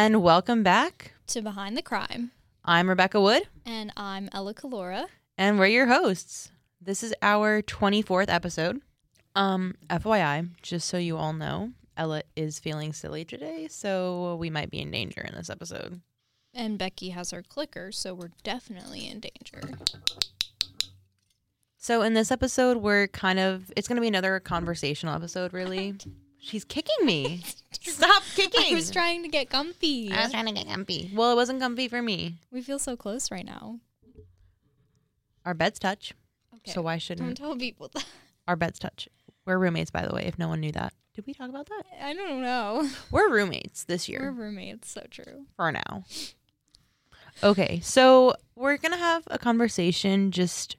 and welcome back to Behind the Crime. I'm Rebecca Wood. And I'm Ella Kalora. And we're your hosts. This is our 24th episode. FYI, just so you all know, Ella is feeling silly today, so we might be in danger in this episode. And Becky has her clicker, so we're definitely in danger. So in this episode, it's going to be another conversational episode, really. She's kicking me. Stop kicking. I was trying to get comfy. Well, it wasn't comfy for me. We feel so close right now. Our beds touch. Okay. So why shouldn't... Don't tell people that. Our beds touch. We're roommates, by the way, if no one knew that. Did we talk about that? I don't know. We're roommates this year. We're roommates, so true. For now. Okay, so we're going to have a conversation just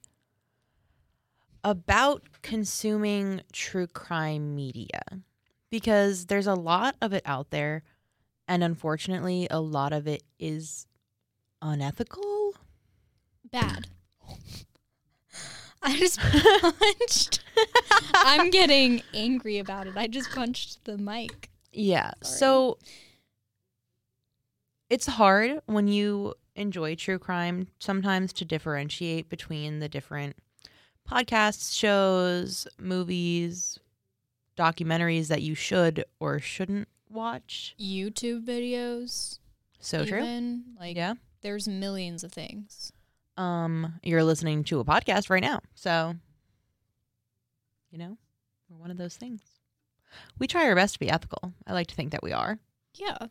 about consuming true crime media. Because there's a lot of it out there, and unfortunately, a lot of it is unethical. Bad. I just punched. I'm getting angry about it. I just punched the mic. Yeah, Sorry. So it's hard when you enjoy true crime sometimes to differentiate between the different podcasts, shows, movies, documentaries that you should or shouldn't watch. YouTube videos. So even, true. Yeah. There's millions of things. You're listening to a podcast right now. So, we're one of those things. We try our best to be ethical. I like to think that we are. Yeah.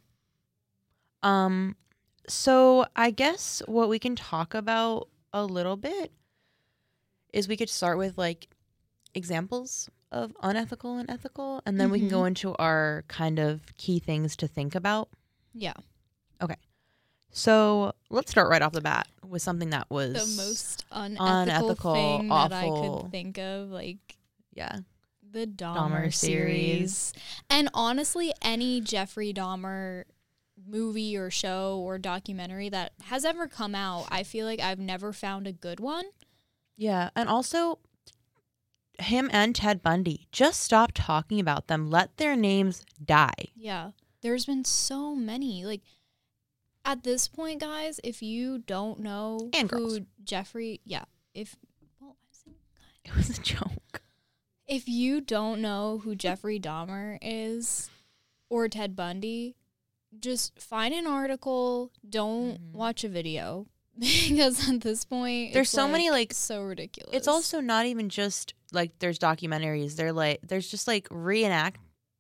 So I guess what we can talk about a little bit is we could start with examples of unethical and ethical, and then we can go into our kind of key things to think about. Yeah. Okay. So let's start right off the bat with something that was the most unethical thing awful. that I could think of, yeah, the Dahmer series. And honestly, any Jeffrey Dahmer movie or show or documentary that has ever come out, I feel like I've never found a good one. Yeah, and also him and Ted Bundy, just stop talking about them. Let their names die. Yeah. There's been so many. At this point, guys, if you don't know and who girls. Jeffrey... Yeah. It was a joke. If you don't know who Jeffrey Dahmer is or Ted Bundy, just find an article. Don't watch a video. Because at this point, there's so many so ridiculous. It's also not even just there's documentaries. There's just reenactments,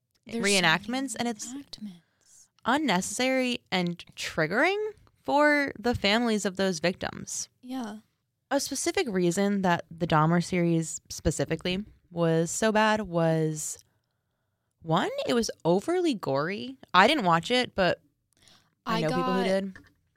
and it's unnecessary and triggering for the families of those victims. Yeah. A specific reason that the Dahmer series specifically was so bad was, one, it was overly gory. I didn't watch it, but I know people who did.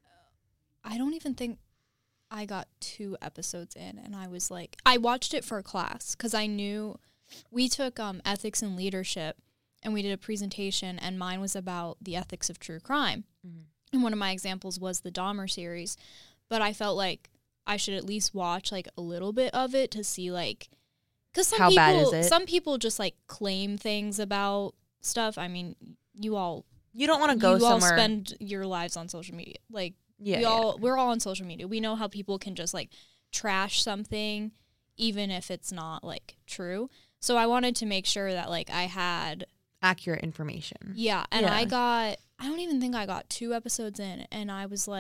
I don't even think I got 2 episodes in, and I was I watched it for a class because I knew we took ethics and leadership, and we did a presentation, and mine was about the ethics of true crime. Mm-hmm. And one of my examples was the Dahmer series, but I felt like I should at least watch a little bit of it to see because how bad is it? Some people just claim things about stuff. I mean, you don't want to go somewhere. You all spend your lives on social media. We're all on social media. We know how people can just trash something even if it's not true. So I wanted to make sure that I had accurate information. Yeah, and I don't even think I got 2 episodes in, and I was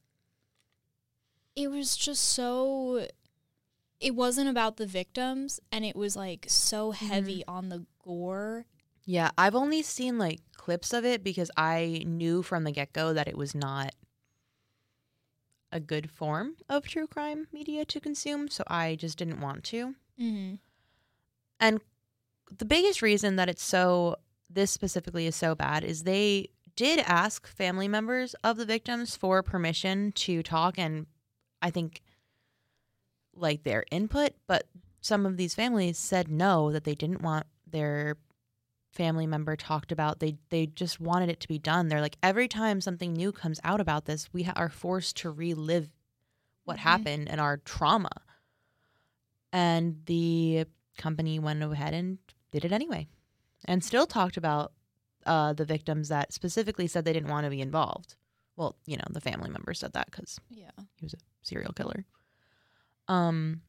it was just so, it wasn't about the victims, and it was so heavy on the gore. Yeah, I've only seen clips of it because I knew from the get-go that it was not a good form of true crime media to consume, so I just didn't want to. Mm-hmm. And the biggest reason that this specifically is so bad is they did ask family members of the victims for permission to talk and I think their input, but some of these families said no, that they didn't want their family member talked about. They just wanted it to be done. They're every time something new comes out about this, we are forced to relive what happened and our trauma. And the company went ahead and did it anyway, and still talked about the victims that specifically said they didn't want to be involved. Well, the family member said that because he was a serial killer. And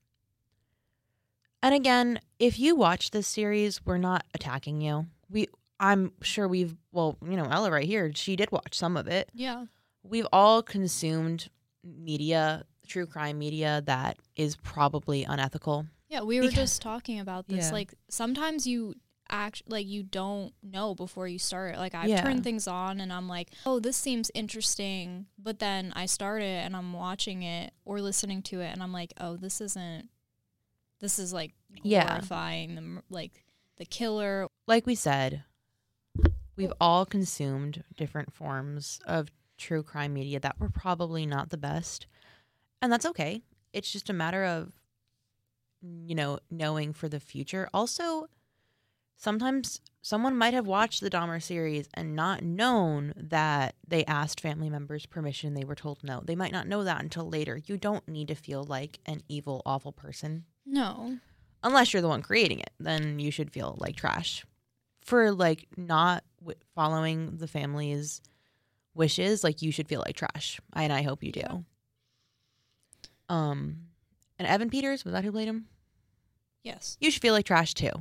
again, if you watch this series, we're not attacking you. I'm sure Ella right here, she did watch some of it. Yeah. We've all consumed media, true crime media that is probably unethical. Yeah, we were just talking about this. Yeah. Like, sometimes you you don't know before you start. Like, I've turned things on and I'm like, oh, this seems interesting. But then I start it and I'm watching it or listening to it and I'm like, oh, this is like glorifying the killer. Like we said, we've all consumed different forms of true crime media that were probably not the best. And that's okay. It's just a matter of, knowing for the future. Also, sometimes someone might have watched the Dahmer series and not known that they asked family members permission. They were told no. They might not know that until later. You don't need to feel like an evil, awful person. No. Unless you're the one creating it, then you should feel like trash. For, not following the family's wishes, you should feel like trash. And I hope you do. Yeah. And Evan Peters, was that who played him? Yes. You should feel like trash too.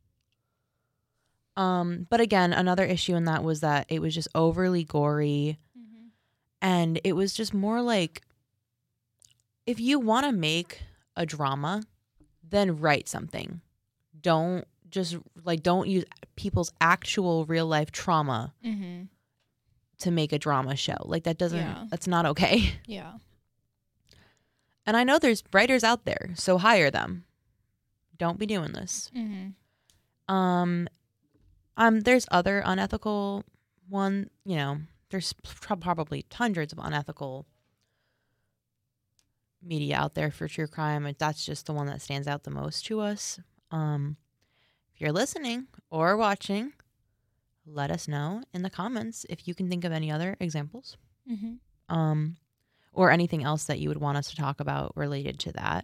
But again, another issue in that was that it was just overly gory. Mm-hmm. And it was just more like, if you want to make a drama, then write something. Don't use people's actual real life trauma to make a drama show. That's not okay. Yeah. And I know there's writers out there, so hire them. Don't be doing this. Mm-hmm. There's other unethical there's probably hundreds of unethical media out there for true crime. That's just the one that stands out the most to us. If you're listening or watching, let us know in the comments if you can think of any other examples. Mm-hmm. Or anything else that you would want us to talk about related to that.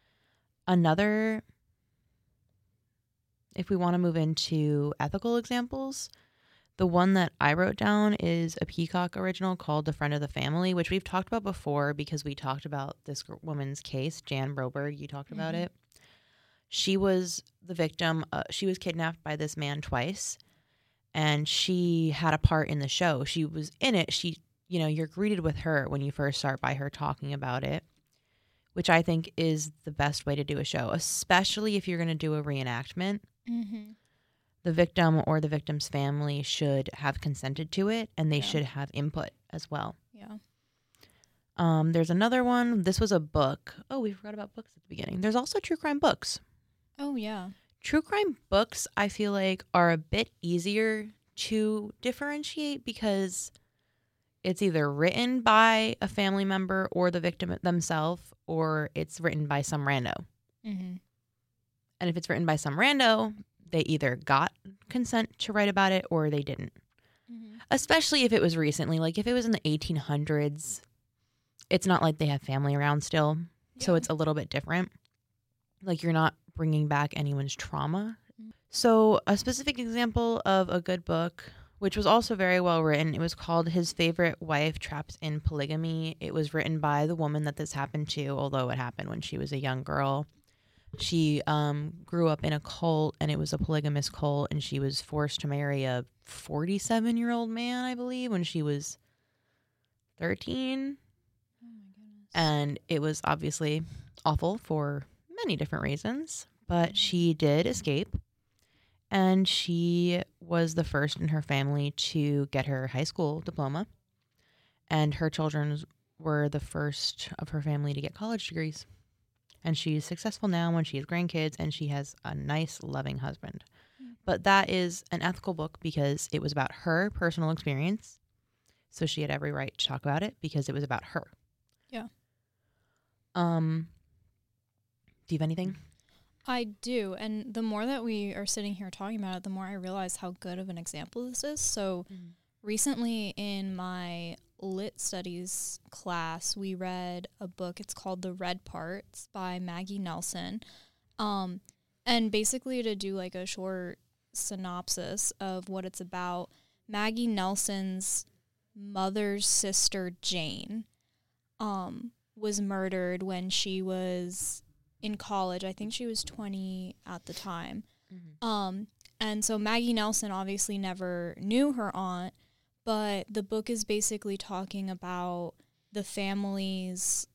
If we want to move into ethical examples, the one that I wrote down is a Peacock original called The Friend of the Family, which we've talked about before because we talked about this woman's case, Jan Broberg. You talked about it. She was the victim. She was kidnapped by this man twice, and she had a part in the show. She was in it. You're greeted with her when you first start by her talking about it, which I think is the best way to do a show, especially if you're going to do a reenactment. Mm-hmm. The victim or the victim's family should have consented to it, and they should have input as well. Yeah. There's another one. This was a book. Oh, we forgot about books at the beginning. There's also true crime books. Oh, yeah. True crime books, I feel like, are a bit easier to differentiate because it's either written by a family member or the victim themselves, or it's written by some rando. Mm-hmm. And if it's written by some rando, they either got consent to write about it or they didn't. Mm-hmm. Especially if it was recently. If it was in the 1800s, it's not like they have family around still. Yeah. So it's a little bit different. You're not bringing back anyone's trauma. Mm-hmm. So a specific example of a good book, which was also very well written, it was called His Favorite Wife Trapped in Polygamy. It was written by the woman that this happened to, although it happened when she was a young girl. She grew up in a cult, and it was a polygamous cult, and she was forced to marry a 47-year-old man, I believe, when she was 13. Oh my goodness. And it was obviously awful for many different reasons, but she did escape, and she was the first in her family to get her high school diploma, and her children were the first of her family to get college degrees. And she's successful now when she has grandkids, and she has a nice, loving husband. Mm-hmm. But that is an ethical book because it was about her personal experience. So she had every right to talk about it because it was about her. Yeah. Do you have anything? I do. And the more that we are sitting here talking about it, the more I realize how good of an example this is. So recently in my lit studies class, we read a book. It's called The Red Parts by Maggie Nelson. And basically, to do a short synopsis of what it's about, Maggie Nelson's mother's sister, Jane, was murdered when she was in college. I think she was 20 at the time. Mm-hmm. And so Maggie Nelson obviously never knew her aunt, but the book is basically talking about the family's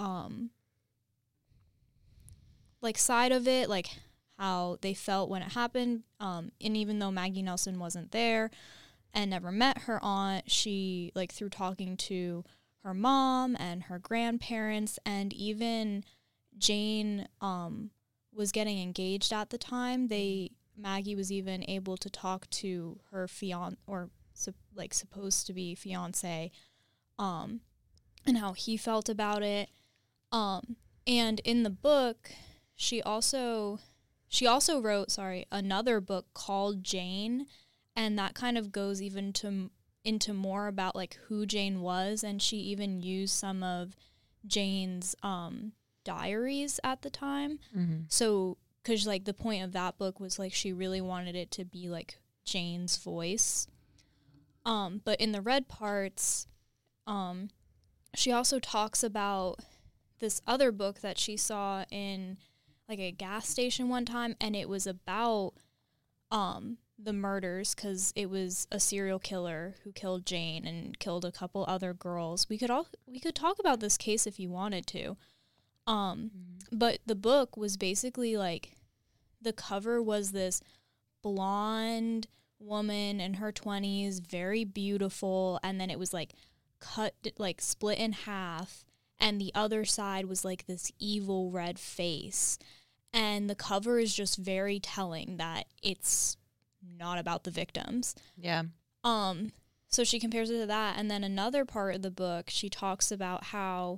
like side of it, like how they felt when it happened. And even though Maggie Nelson wasn't there and never met her aunt, she, like, through talking to her mom and her grandparents, and even Jane was getting engaged at the time, Maggie was even able to talk to her supposed to be fiance, and how he felt about it. And in the book, she also wrote, another book called Jane, and that kind of goes even into more about, like, who Jane was, and she even used some of Jane's diaries at the time. Mm-hmm. So, because, like, the point of that book was, like, she really wanted it to be, like, Jane's voice. But in the red parts, she also talks about this other book that she saw in, like, a gas station one time, and it was about the murders, because it was a serial killer who killed Jane and killed a couple other girls. We could talk about this case if you wanted to. But the book was basically, like, the cover was this blonde woman in her 20s, very beautiful, and then it was, like, cut, like, split in half, and the other side was, like, this evil red face. And the cover is just very telling that it's not about the victims. Yeah. So she compares it to that, and then another part of the book, she talks about how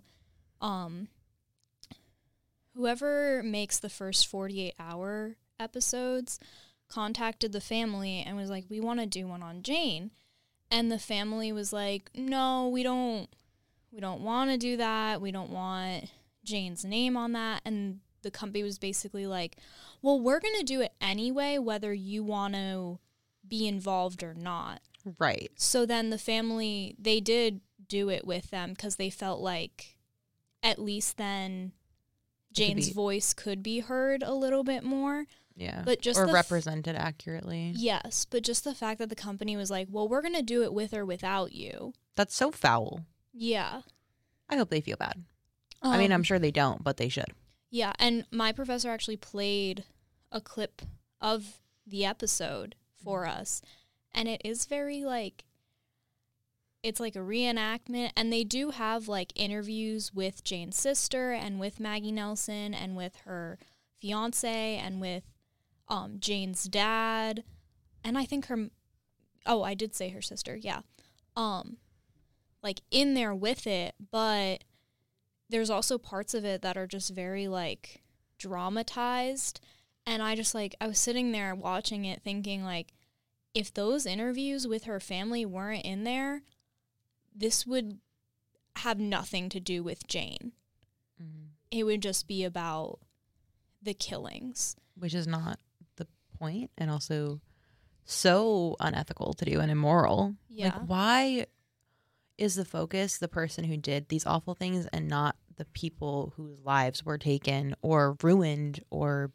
whoever makes the first 48-hour episodes contacted the family and was like, we want to do one on Jane. And the family was like, no, we don't want to do that. We don't want Jane's name on that. And the company was basically like, well, we're going to do it anyway, whether you want to be involved or not. Right. So then the family, they did do it with them because they felt like at least then Jane's voice could be heard a little bit more. Yeah. But just or represented accurately. Yes. But just the fact that the company was like, well, we're going to do it with or without you. That's so foul. Yeah. I hope they feel bad. I mean, I'm sure they don't, but they should. Yeah. And my professor actually played a clip of the episode for us. And it is very, like, it's like a reenactment. And they do have, like, interviews with Jane's sister and with Maggie Nelson and with her fiance and with Jane's dad. And I think I did say her sister, yeah. Like, in there with it, but there's also parts of it that are just very, like, dramatized. And I just, like, I was sitting there watching it thinking, like, if those interviews with her family weren't in there, this would have nothing to do with Jane. Mm-hmm. It would just be about the killings. Which is not the point, and also so unethical to do and immoral. Yeah. Like, why is the focus the person who did these awful things and not the people whose lives were taken or ruined? Or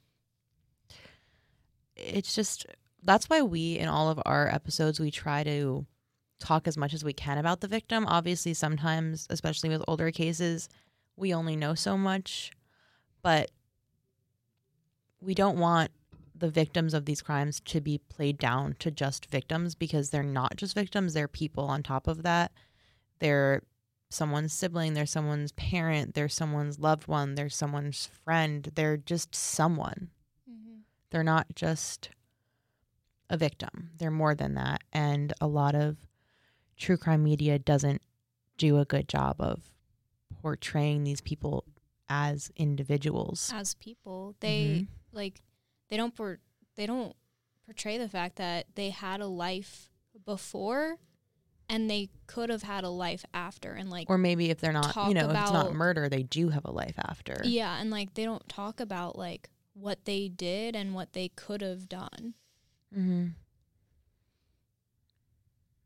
it's just, that's why we, in all of our episodes, we try to talk as much as we can about the victim. Obviously, sometimes, especially with older cases, we only know so much, but we don't want the victims of these crimes to be played down to just victims, because they're not just victims. They're people on top of that. They're someone's sibling. They're someone's parent. They're someone's loved one. They're someone's friend. They're just someone. Mm-hmm. They're not just a victim. They're more than that. And a lot of true crime media doesn't do a good job of portraying these people as individuals. As people. They they don't portray the fact that they had a life before and they could have had a life after, and, like, or maybe if they're not, if it's not murder, they do have a life after. Yeah, and, like, they don't talk about, like, what they did and what they could have done. Mm-hmm.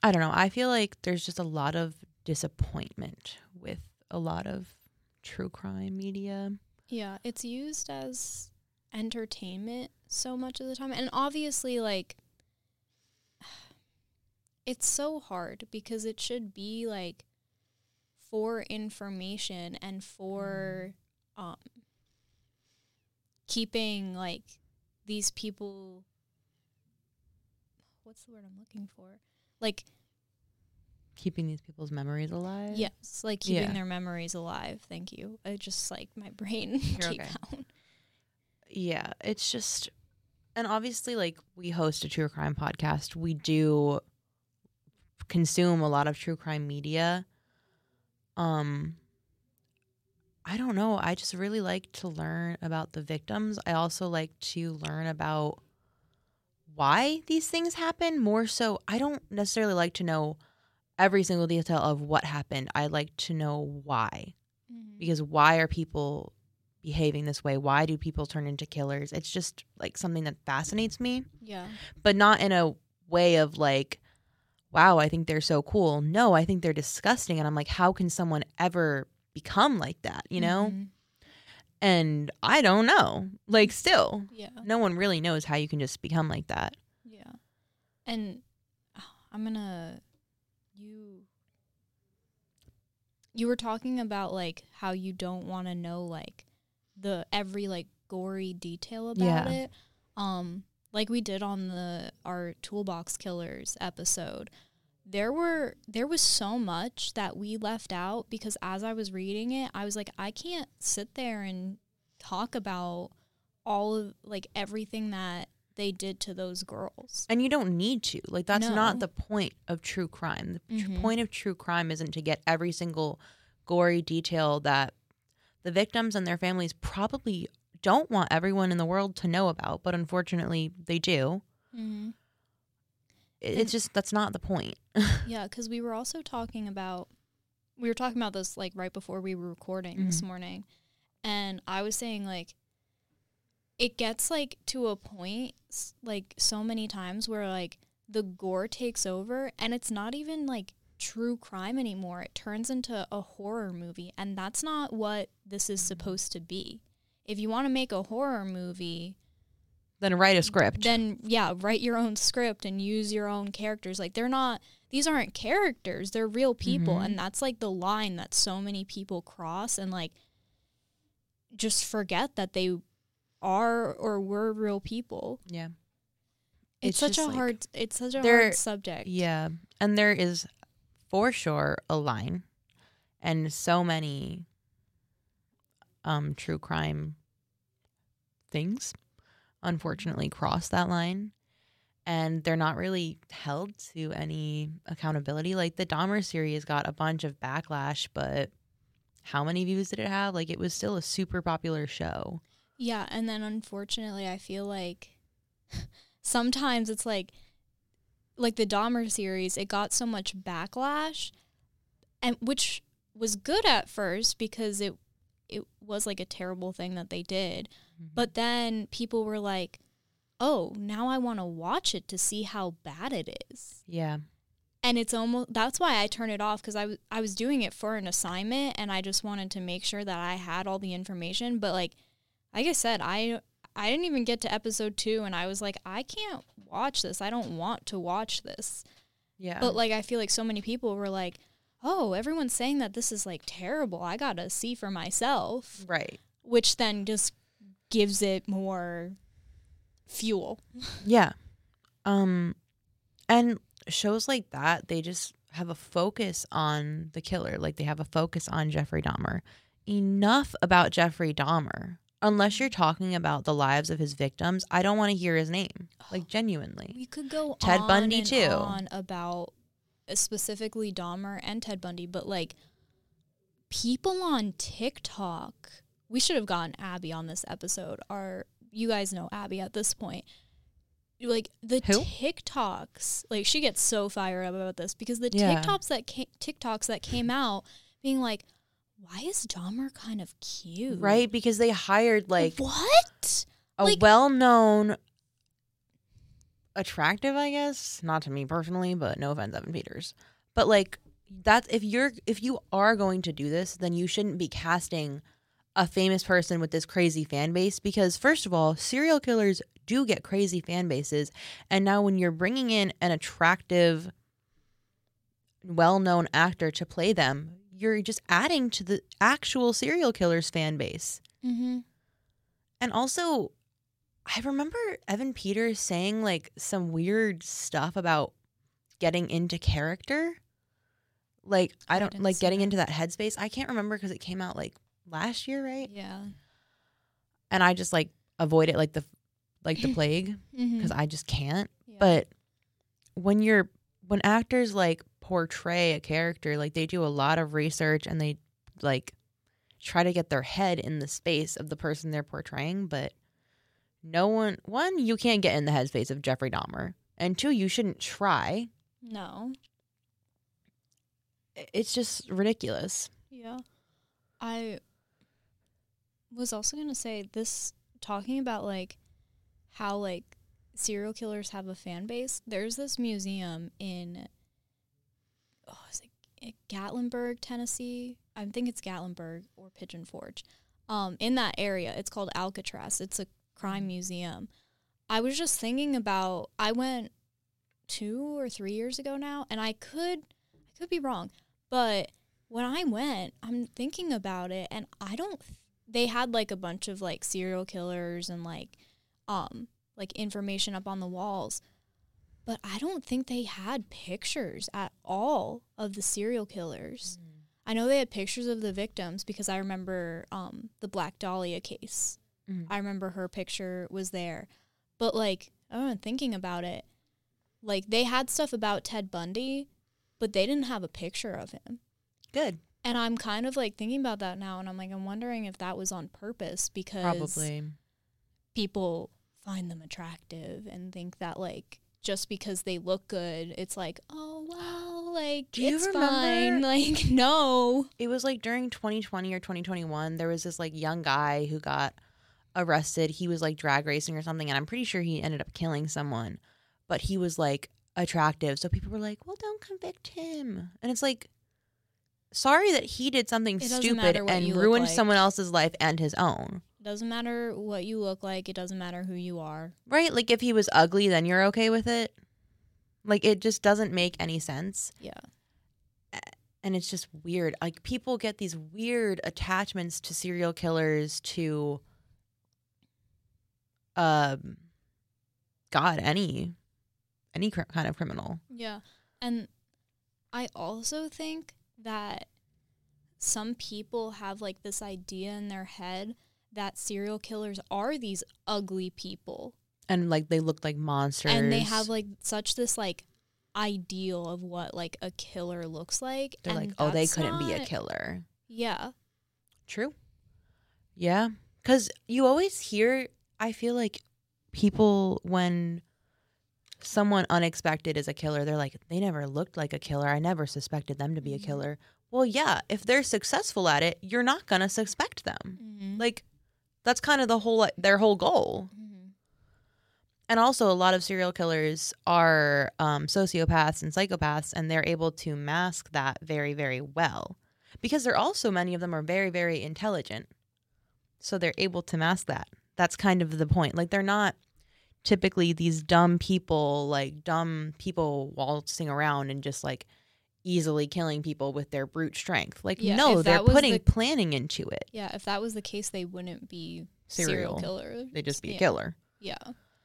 I don't know. I feel like there's just a lot of disappointment with a lot of true crime media. Yeah, it's used as entertainment so much of the time. And obviously, like, it's so hard because it should be, like, for information and for keeping, like, these people, what's the word I'm looking for? Like, keeping these people's memories alive. yes, like keeping their memories alive. Thank you. I just, like, my brain came out. Yeah, it's just, and obviously, like, we host a true crime podcast. We do consume a lot of true crime media. I don't know. I just really like to learn about the victims. I also like to learn about why these things happen. More so, I don't necessarily like to know every single detail of what happened. I like to know why. Mm-hmm. Because why are people behaving this way? Why do people turn into killers? It's just like something that fascinates me. Yeah. But not in a way of like, wow, I think they're so cool. No, I think they're disgusting. And I'm like, how can someone ever become like that, you know? Mm-hmm. And I don't know. Like, still, Yeah. no one really knows how you can just become like that. Yeah. And I'm gonna, you were talking about, like, how you don't want to know, like, the every, like, gory detail about it. Like we did on our Toolbox Killers episode. There was so much that we left out because as I was reading it, I was like, I can't sit there and talk about all of, like, everything that they did to those girls. And you don't need to. Like, that's No. not the point of true crime. The point of true crime isn't to get every single gory detail that the victims and their families probably don't want everyone in the world to know about, but unfortunately they do. Mm-hmm. It's just, that's not the point. Yeah, because we were also talking about this, like, right before we were recording this morning, and I was saying, like, it gets, like, to a point, like, so many times where, like, the gore takes over, and it's not even, like, true crime anymore. It turns into a horror movie, and that's not what this is supposed to be. If you want to make a horror movie, Then write a script. then, yeah, write your own script and use your own characters. Like, these aren't characters. They're real people. And that's, like, the line that so many people cross and, like, just forget that they are or were real people. Yeah. It's such a like, hard hard subject. Yeah. And there is for sure a line, and so many true crime things unfortunately cross that line, and they're not really held to any accountability. Like, the Dahmer series got a bunch of backlash, but how many views did it have? Like, it was still a super popular show. Yeah, and then unfortunately I feel like sometimes it's like the Dahmer series, it got so much backlash, and which was good at first because it was, like, a terrible thing that they did. But then people were like, oh, now I want to watch it to see how bad it is. Yeah. And it's almost, that's why I turned it off, because I was doing it for an assignment and I just wanted to make sure that I had all the information. But, like I said, I didn't even get to episode 2 and I was like, I can't watch this. I don't want to watch this. Yeah. But, like, I feel like so many people were like, oh, everyone's saying that this is, like, terrible. I got to see for myself. Right. Which then just gives it more fuel. Yeah. And shows like that, they just have a focus on the killer. Like, they have a focus on Jeffrey Dahmer. Enough about Jeffrey Dahmer. Unless you're talking about the lives of his victims, I don't want to hear his name. Like, genuinely. We could go Ted on Bundy and too. on about specifically Dahmer and Ted Bundy, but, like, people on TikTok, we should have gotten Abby on this episode. You guys know Abby at this point. Like, the Who? TikToks, like, she gets so fired up about this because the Yeah. TikToks that came out being like, why is Dahmer kind of cute? Right? Because they hired, like, what? a like- well-known attractive, I guess. Not to me personally, but no offense, Evan Peters. But like that's if you are going to do this, then you shouldn't be casting a famous person with this crazy fan base, because first of all, serial killers do get crazy fan bases, and now when you're bringing in an attractive, well-known actor to play them, you're just adding to the actual serial killer's fan base. Mm-hmm. And also, I remember Evan Peters saying like some weird stuff about getting into character. Like I don't didn't like see getting that. into that headspace. I can't remember because it came out like last year, right? Yeah. And I just like avoid it like the plague Mm-hmm. because I just can't. Yeah. But when actors like portray a character, like they do a lot of research and they like try to get their head in the space of the person they're portraying. But one, you can't get in the headspace of Jeffrey Dahmer, and two, you shouldn't try. No. It's just ridiculous. Yeah. I was also going to say this, talking about like how like serial killers have a fan base. There's this museum in is it Gatlinburg, Tennessee? I think it's Gatlinburg or Pigeon Forge. In that area, it's called Alcatraz. It's a crime museum. I was just thinking about, I went 2 or 3 years ago now, and I could be wrong, but when I went, I'm thinking about it, and they had like a bunch of like serial killers and like information up on the walls, but I don't think they had pictures at all of the serial killers. I know they had pictures of the victims because I remember the Black Dahlia case. I remember her picture was there. But, like, I don't know, thinking about it, like, they had stuff about Ted Bundy, but they didn't have a picture of him. Good. And I'm kind of, like, thinking about that now, and I'm like, I'm wondering if that was on purpose because Probably. people find them attractive and think that, like, just because they look good, it's like, oh, well, like, Do you it's remember- fine. Like, no. It was like during 2020 or 2021, there was this like young guy who got arrested. He was like drag racing or something, and I'm pretty sure he ended up killing someone, but he was like attractive. So people were like, well, don't convict him. And it's like, sorry that he did something It doesn't stupid matter what you and look ruined like. someone else's life and his own. It doesn't matter what you look like. It doesn't matter who you are. Right? Like if he was ugly, then you're okay with it. Like it just doesn't make any sense. Yeah. And it's just weird. Like people get these weird attachments to serial killers, to any kind of criminal. Yeah. And I also think that some people have like this idea in their head that serial killers are these ugly people. And like they look like monsters. And they have like such this like ideal of what like a killer looks like. They're and like, oh, they that's couldn't be a not- killer. Yeah. True. Yeah. Because you always hear, I feel like people, when someone unexpected is a killer, they're like, they never looked like a killer. I never suspected them to be a killer. Well, yeah, if they're successful at it, you're not going to suspect them. Mm-hmm. Like, that's kind of their whole goal. Mm-hmm. And also, a lot of serial killers are sociopaths and psychopaths, and they're able to mask that very, very well. Because many of them are very, very intelligent. So they're able to mask that. That's kind of the point. Like, they're not typically these dumb people waltzing around and just, like, easily killing people with their brute strength. Like, Yeah, no, if they're that was putting the- planning into it. Yeah, if that was the case, they wouldn't be Serial. serial killers. They'd just be Yeah. a killer. Yeah.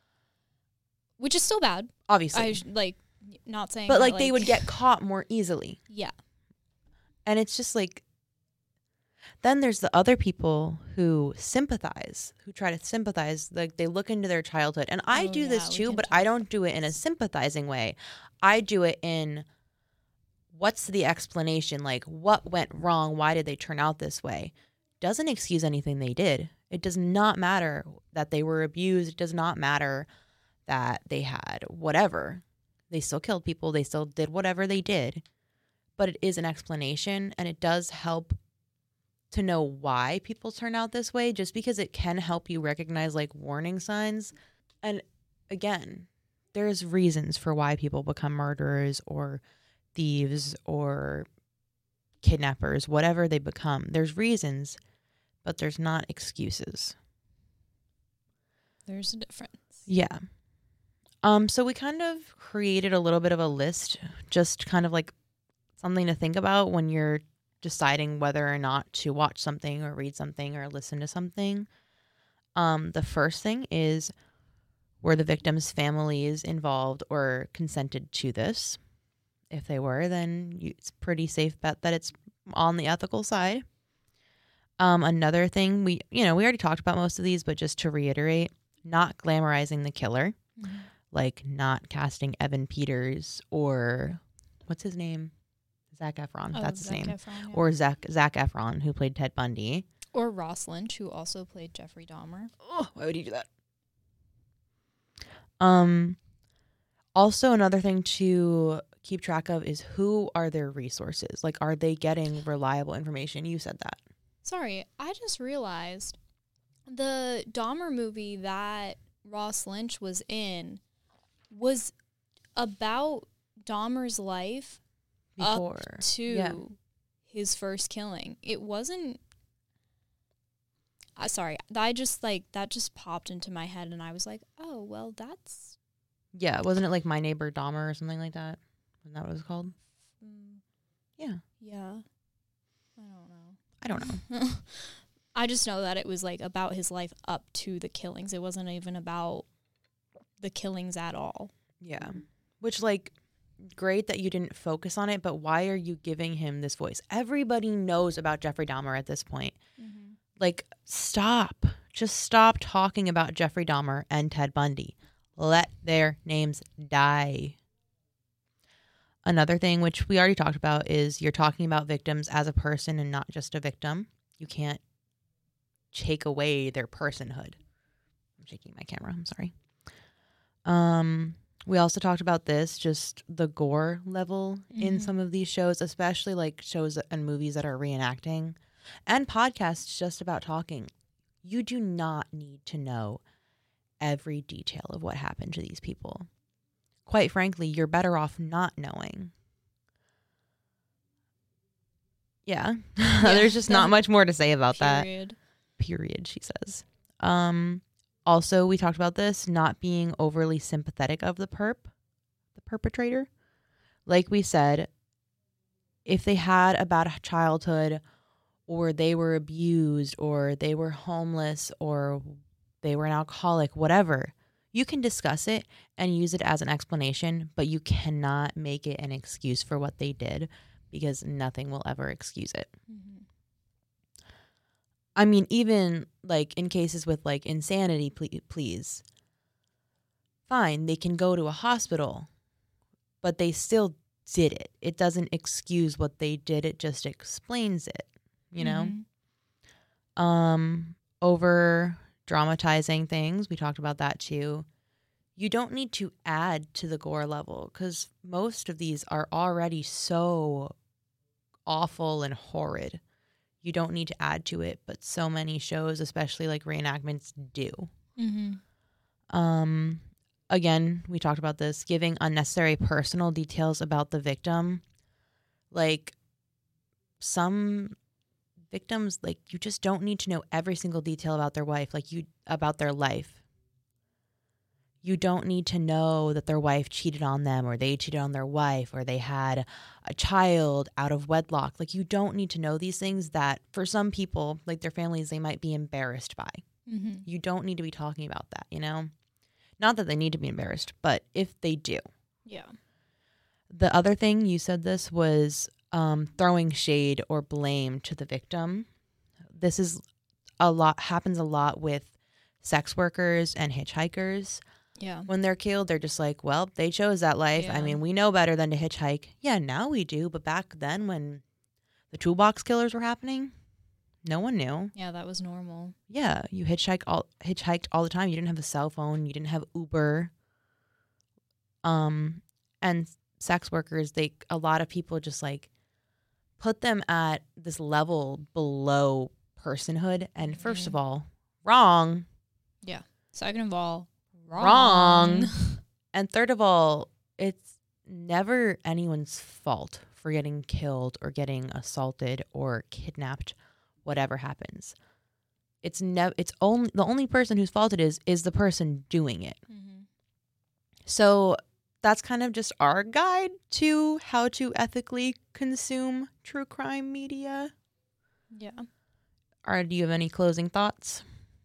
Which is still bad. Obviously. Not saying But, that, like, they would get caught more easily. Yeah. And it's just like, then there's the other people who try to sympathize. Like they look into their childhood. And I Oh, do yeah, this we too, can but talk I don't about do it in a this. sympathizing way. I do it in, what's the explanation? Like, what went wrong? Why did they turn out this way? Doesn't excuse anything they did. It does not matter that they were abused. It does not matter that they had whatever. They still killed people. They still did whatever they did. But it is an explanation, and it does help to know why people turn out this way, just because it can help you recognize like warning signs. And again, there's reasons for why people become murderers or thieves or kidnappers, whatever they become. There's reasons, but there's not excuses. There's a difference. Yeah. So we kind of created a little bit of a list, just kind of like something to think about when you're deciding whether or not to watch something or read something or listen to something. The first thing is, were the victims' families involved or consented to this? If they were, then it's a pretty safe bet that it's on the ethical side. Another thing, we already talked about most of these, but just to reiterate, not glamorizing the killer, like not casting Evan Peters or what's his name? Zac Efron. That's his name. Efron, yeah. Or Zac Efron, who played Ted Bundy. Or Ross Lynch, who also played Jeffrey Dahmer. Oh, why would he do that? Also, another thing to keep track of is, who are their resources? Like, are they getting reliable information? You said that. Sorry, I just realized the Dahmer movie that Ross Lynch was in was about Dahmer's life Before. up to his first killing. It wasn't... sorry, that just popped into my head, and I was like, oh, well, that's... Yeah, wasn't it like My Neighbor Dahmer or something like that? Isn't that what it was called? Yeah. Yeah. I don't know. I just know that it was like about his life up to the killings. It wasn't even about the killings at all. Yeah. Which, like, great that you didn't focus on it, but why are you giving him this voice? Everybody knows about Jeffrey Dahmer at this point. Like, stop. Just stop talking about Jeffrey Dahmer and Ted Bundy. Let their names die. Another thing, which we already talked about, is you're talking about victims as a person and not just a victim. You can't take away their personhood. I'm shaking my camera. I'm sorry. We also talked about this, just the gore level in some of these shows, especially like shows and movies that are reenacting, and podcasts just about talking. You do not need to know every detail of what happened to these people. Quite frankly, you're better off not knowing. Yeah. There's just not much more to say about that. Period, she says. Also, we talked about this, not being overly sympathetic of the perpetrator. Like we said, if they had a bad childhood, or they were abused, or they were homeless, or they were an alcoholic, whatever, you can discuss it and use it as an explanation, but you cannot make it an excuse for what they did, because nothing will ever excuse it. I mean, even like in cases with like insanity pleas, fine, they can go to a hospital, but they still did it. It doesn't excuse what they did. It just explains it, you know? Over dramatizing things, we talked about that too. You don't need to add to the gore level, because most of these are already so awful and horrid. You don't need to add to it, but so many shows, especially like reenactments, do. Again, we talked about this, giving unnecessary personal details about the victim. Like, some victims, like, you just don't need to know every single detail about their wife, about their life. You don't need to know that their wife cheated on them, or they cheated on their wife, or they had a child out of wedlock. Like, you don't need to know these things that for some people, like their families, they might be embarrassed by. You don't need to be talking about that, you know? Not that they need to be embarrassed, but if they do. Yeah. The other thing, you said this, was throwing shade or blame to the victim. This happens a lot with sex workers and hitchhikers. Yeah. When they're killed, they're just like, well, they chose that life. Yeah. I mean, we know better than to hitchhike. Yeah, now we do. But back then, when the toolbox killers were happening, no one knew. Yeah, that was normal. Yeah, you hitchhiked all the time. You didn't have a cell phone. You didn't have Uber. And sex workers, a lot of people just like put them at this level below personhood. And first of all, wrong. Yeah. Second of all, Wrong. And third of all, it's never anyone's fault for getting killed or getting assaulted or kidnapped, whatever happens. It's only the only person whose fault it is the person doing it. Mm-hmm. So that's kind of just our guide to how to ethically consume true crime media. Yeah. Do you have any closing thoughts?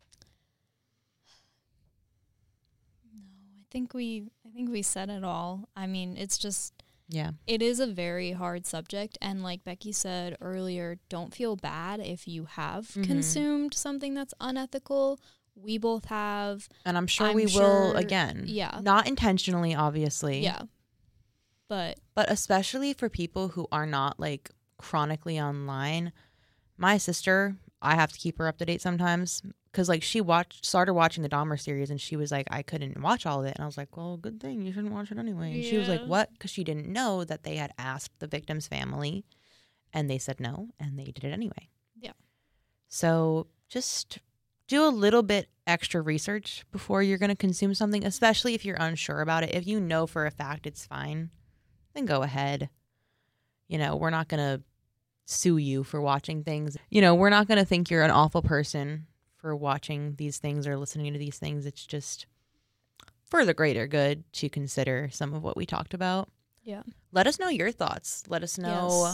I think we said it all. I mean, it's just, Yeah. it is a very hard subject. And like Becky said earlier, don't feel bad if you have consumed something that's unethical. We both have. And I'm sure we will again. Yeah. Not intentionally, obviously. Yeah. But especially for people who are not like chronically online. My sister, I have to keep her up to date sometimes because like she started watching the Dahmer series and she was like, I couldn't watch all of it. And I was like, well, good thing you shouldn't watch it anyway. And she was like, what? Because she didn't know that they had asked the victim's family and they said no and they did it anyway. Yeah. So just do a little bit extra research before you're going to consume something, especially if you're unsure about it. If you know for a fact it's fine, then go ahead. You know, we're not going to sue you for watching things. You know, we're not going to think you're an awful person for watching these things or listening to these things. It's just for the greater good to consider some of what we talked about. Yeah. Let us know your thoughts. Let us know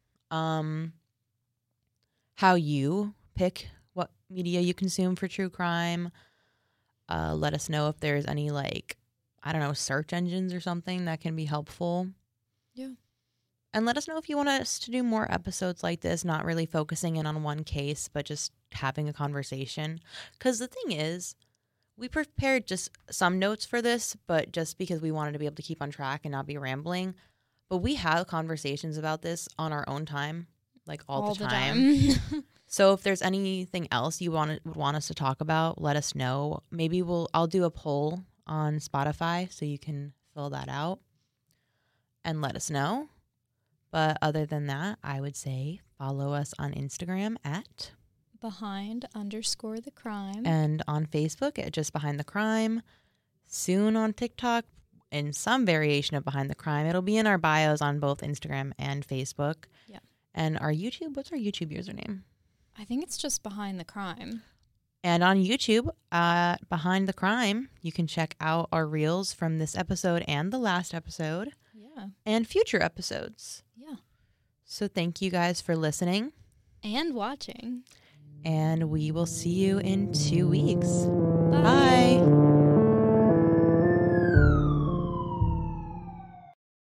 how you pick what media you consume for true crime. Let us know if there's any like, I don't know, search engines or something that can be helpful. Yeah. And let us know if you want us to do more episodes like this, not really focusing in on one case, but just having a conversation. Because the thing is, we prepared just some notes for this, but just because we wanted to be able to keep on track and not be rambling. But we have conversations about this on our own time, like all the time. So if there's anything else you would want us to talk about, let us know. Maybe I'll do a poll on Spotify so you can fill that out and let us know. But other than that, I would say follow us on Instagram at behind_the_crime and on Facebook at just Behind the Crime. Soon on TikTok in some variation of Behind the Crime. It'll be in our bios on both Instagram and Facebook. Yeah. And our YouTube, what's our YouTube username? I think it's just Behind the Crime. And on YouTube, Behind the Crime, you can check out our reels from this episode and the last episode. Yeah. And future episodes. Yeah. So thank you guys for listening. And watching. And we will see you in 2 weeks. Bye. Bye.